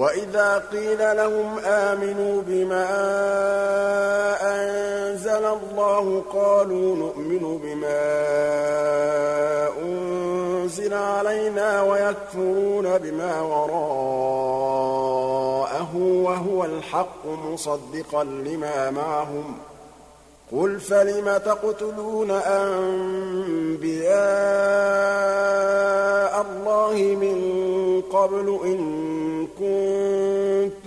وَإِذَا قِيلَ لَهُمْ آمِنُوا بِمَا أَنزَلَ اللَّهُ قَالُوا نُؤْمِنُ بِمَا أُنزِلَ عَلَيْنَا وَيَكْفُرُونَ بِمَا وَرَاءَهُ وَهُوَ الْحَقُّ مُصَدِّقًا لِّمَا مَعَهُمْ ۗ قُلْ فَلِمَ تَقْتُلُونَ أَنبِيَاءَ اللَّهِ مِن قَبْلُ إِن كُنتُم